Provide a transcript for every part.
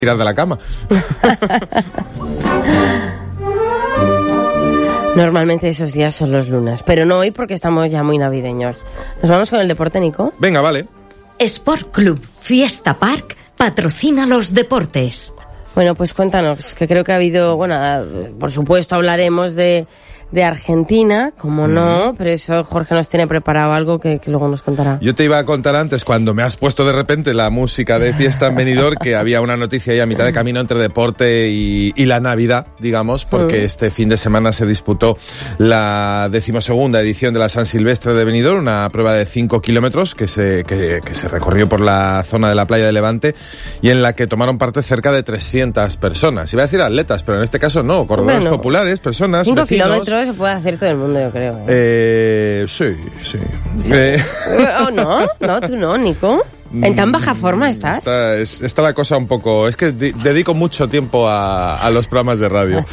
tirar de la cama. Normalmente esos días son los lunes, pero no hoy porque estamos ya muy navideños. ¿Nos vamos con el deporte, Nico? Venga, vale. Sport Club Fiesta Park patrocina los deportes. Bueno, pues cuéntanos, que creo que ha habido, bueno, por supuesto hablaremos de Argentina, como no, pero eso Jorge nos tiene preparado algo que luego nos contará. Yo te iba a contar antes, cuando me has puesto de repente la música de fiesta en Benidorm, que había una noticia ahí a mitad de camino entre deporte y la Navidad, digamos, porque este fin de semana se disputó la 12ª edición de la San Silvestre de Benidorm, una prueba de 5 kilómetros que se recorrió por la zona de la playa de Levante y en la que tomaron parte cerca de 300 personas. Iba a decir atletas, pero en este caso no, corredores populares, personas, 5 vecinos. Kilómetros se puede hacer todo el mundo, yo creo. Sí. No, tú no, Nico. ¿En tan baja forma estás? Está la cosa un poco... Es que dedico mucho tiempo a los programas de radio.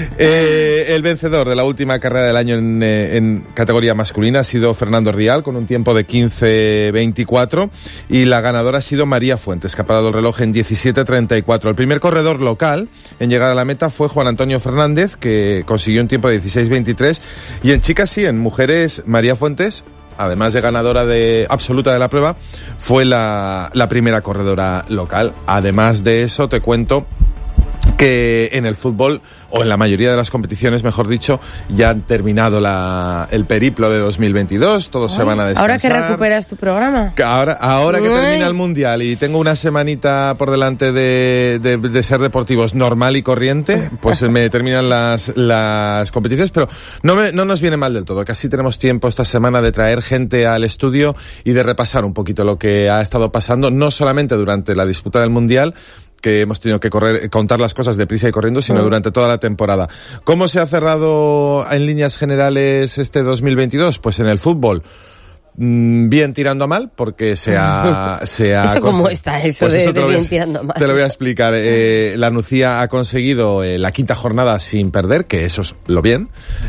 El vencedor de la última carrera del año en categoría masculina ha sido Fernando Rial, con un tiempo de 15:24, y la ganadora ha sido María Fuentes, que ha parado el reloj en 17:34. El primer corredor local en llegar a la meta fue Juan Antonio Fernández, que consiguió un tiempo de 16:23, y en chicas sí, en mujeres, María Fuentes, además de ganadora absoluta de la prueba, fue la primera corredora local. Además de eso, te cuento que en el fútbol, o en la mayoría de las competiciones, mejor dicho, ya han terminado el periplo de 2022, todos se van a descansar. ¿Ahora que recuperas tu programa? Ahora que termina el Mundial y tengo una semanita por delante de ser deportivos normal y corriente, pues me terminan las competiciones, pero no nos viene mal del todo, que así tenemos tiempo esta semana de traer gente al estudio y de repasar un poquito lo que ha estado pasando, no solamente durante la disputa del Mundial, que hemos tenido que contar las cosas deprisa y corriendo, sino durante toda la temporada. ¿Cómo se ha cerrado en líneas generales este 2022? Pues en el fútbol, bien tirando a mal, porque se ha ¿Eso cómo está, eso pues de bien tirando a mal? Te lo voy a explicar. La Nucía ha conseguido la 5ª jornada sin perder, que eso es lo bien.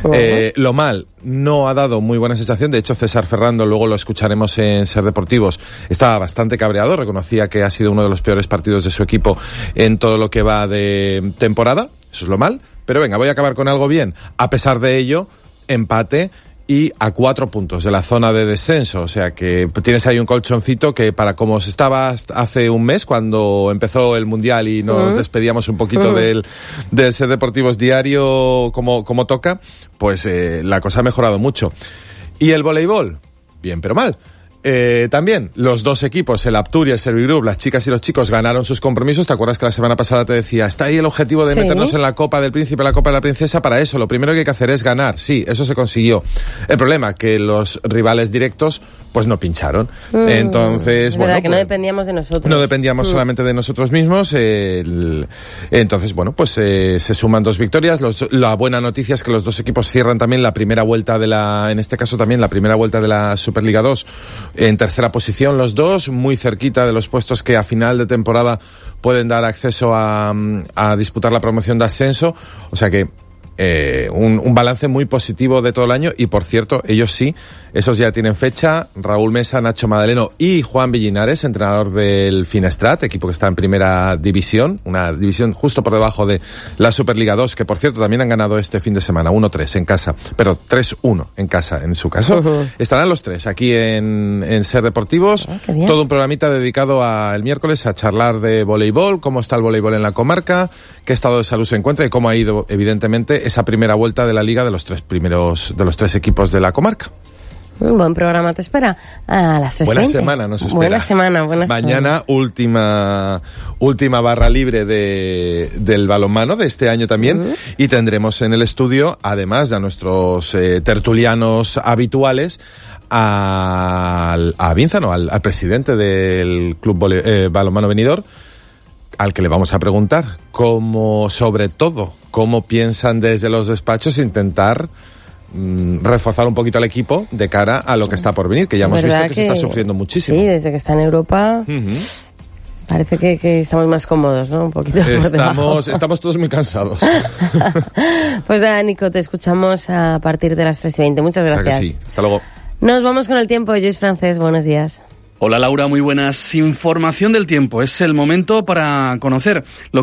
Lo mal, no ha dado muy buena sensación. De hecho, César Ferrando, luego lo escucharemos en Ser Deportivos, estaba bastante cabreado, reconocía que ha sido uno de los peores partidos de su equipo en todo lo que va de temporada. Eso es lo mal. Pero venga, voy a acabar con algo bien. A pesar de ello, empate y a 4 puntos de la zona de descenso, o sea que tienes ahí un colchoncito que, para como estaba hace un mes cuando empezó el Mundial y nos despedíamos un poquito del Ser Deportivos diario como toca, pues la cosa ha mejorado mucho. Y el voleibol, bien pero mal. También los dos equipos, el Aptur y el Servigroup, las chicas y los chicos, ganaron sus compromisos. ¿Te acuerdas que la semana pasada te decía, está ahí el objetivo de meternos en la Copa del Príncipe, la Copa de la Princesa? Para eso, lo primero que hay que hacer es ganar. Sí, eso se consiguió. El problema, que los rivales directos, pues no pincharon. Entonces, bueno, que no dependíamos de nosotros. No dependíamos solamente de nosotros mismos. Entonces, bueno, pues se suman 2 victorias. La buena noticia es que los dos equipos cierran también la primera vuelta en este caso también la primera vuelta de la Superliga 2 en tercera posición, los dos, muy cerquita de los puestos que a final de temporada pueden dar acceso a disputar la promoción de ascenso. O sea que un balance muy positivo de todo el año. Y por cierto, ellos sí, esos ya tienen fecha. Raúl Mesa, Nacho Madaleno y Juan Villinares, entrenador del Finestrat, equipo que está en primera división, una división justo por debajo de la Superliga 2, que por cierto también han ganado este fin de semana, 1-3 en casa, pero 3-1 en casa en su caso. Estarán los tres aquí en Ser Deportivos. Todo un programita dedicado el miércoles a charlar de voleibol, cómo está el voleibol en la comarca, qué estado de salud se encuentra y cómo ha ido, evidentemente, esa primera vuelta de la liga de los tres equipos de la comarca. Un buen programa te espera a las 3:20. Buena semana nos espera. Buena semana. Mañana última barra libre del balonmano de este año también, y tendremos en el estudio, además de a nuestros tertulianos habituales, a Vínzano, al presidente del Club Balonmano Benidorm, al que le vamos a preguntar sobre todo cómo piensan desde los despachos intentar reforzar un poquito al equipo de cara a lo que está por venir, que ya hemos visto que se está sufriendo muchísimo. Sí, desde que está en Europa parece que estamos más cómodos, ¿no? Un poquito estamos todos muy cansados. Pues nada, Nico, te escuchamos a partir de las 3:20. Muchas gracias. Claro que sí. Hasta luego. Nos vamos con el tiempo. Joyce Francés, buenos días. Hola Laura, muy buenas. Información del tiempo. Es el momento para conocer lo